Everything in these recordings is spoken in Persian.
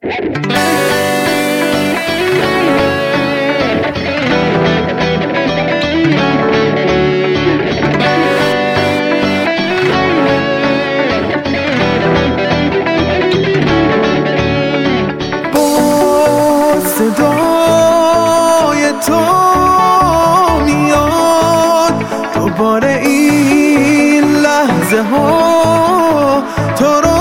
صدای تو میاد دوباره این لحظه ها تو رو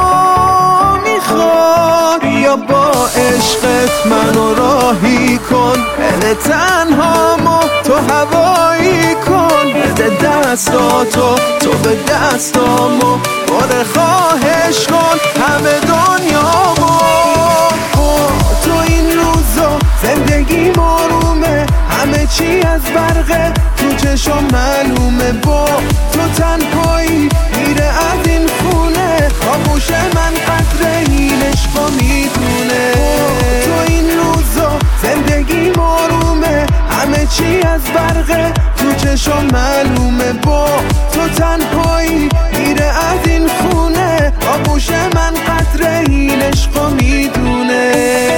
میخواد. بیا با عشقت منو راهی کن، دل تنهامو تو هوایی کن. بده دستاتو تو به دستامو باره خواهش کن همه دنیامو. زندگی آرومه، همه چی از برقه تو چشم معلومه. با تو تنهایی میره از این خونه، خاموش من قدر این عشقا میدونه. تو این روزا زندگی آرومه، همه چی از برقه تو چشم معلومه. با تو تنهایی میره از این خونه، خاموش من قدر این عشقا میدونه.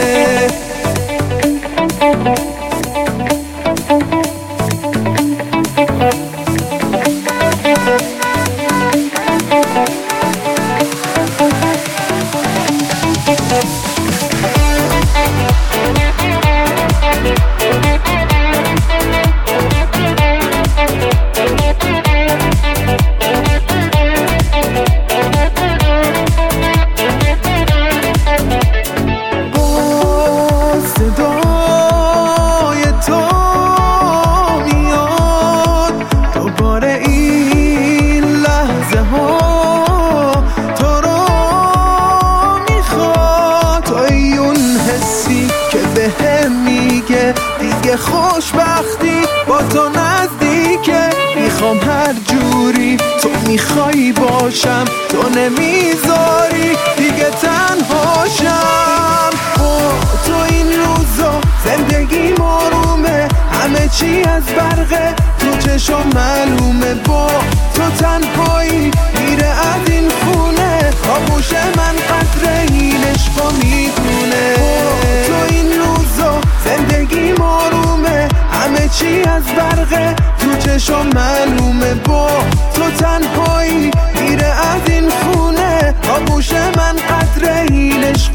دیگه خوشبختی با تو نزدیکه. میخوام هر جوری تو میخوای باشم، تو نمیذاری دیگه تنهاشم. تو این روزا زندگی آرومه، همه چی از برقه تو چشم معلومه. با تو تنهایی میره از این خونه، خاموش من قدر این عشقا میدونه. تو این روزا زندگی آرومه، همه چی از برقه تو چشم معلومه. با تو تنهایی میره از این خونه، خاموش من قدر این عشق